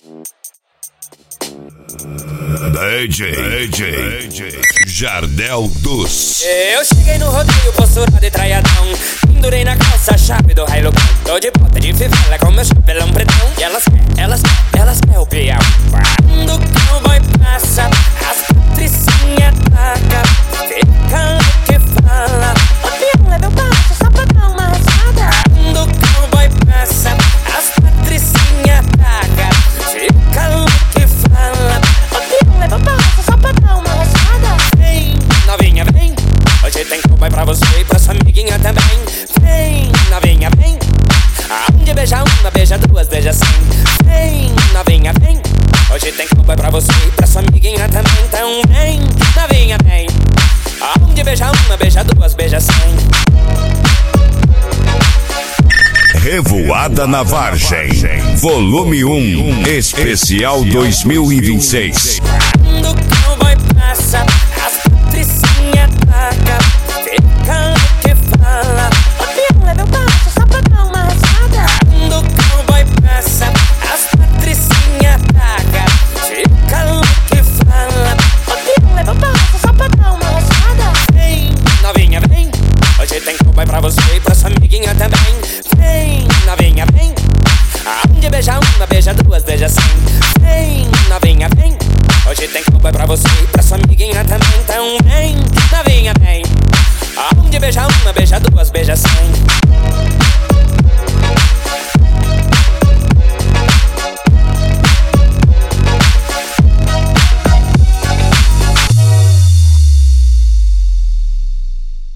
DJ Jardel dos. Eu cheguei no rodeio posturado de traiadão, pendurei na calça a chave do raio. Tô de bota de fivela com meu chapelão pretão. E elas quer o peão. Quando o cowboy passa, as patricinhas taca, fica o que fala. O peão leva o passo só pra dar uma rachada. Quando o cowboy passa, as patricinhas taca, fica o que fala. O peão leva o passo só pra dar uma rachada. Vem, novinha, vem. Hoje tem cowboy pra você e pra sua amiguinha também. Vem, novinha, vem. Aonde beija uma, beija duas, beija 100. Vem, novinha, vem. Hoje tem cowboy pra você e pra sua amiguinha também. Então vem, novinha, vem. Aonde beija uma, beija duas, beija 100. Revoada na Vargem, volume 1, especial 2026. Quando o cowboy passa, as patricinhas taca, fica o que fala. O peão leva o passo só pra dar uma rachada. Quando o cowboy passa, as patricinhas taca, fica o que fala. O peão leva o passo só pra dar uma rachada. Vem, novinha, vem. Hoje tem cowboy pra você e pra sua amiguinha também. Vem, novinha, vem. Aonde beija uma, beija duas, beija 100. Vem, novinha, vem. Hoje tem cowboy pra você e pra sua amiguinha também. Então vem, novinha, vem. Aonde beija uma, beija duas, beija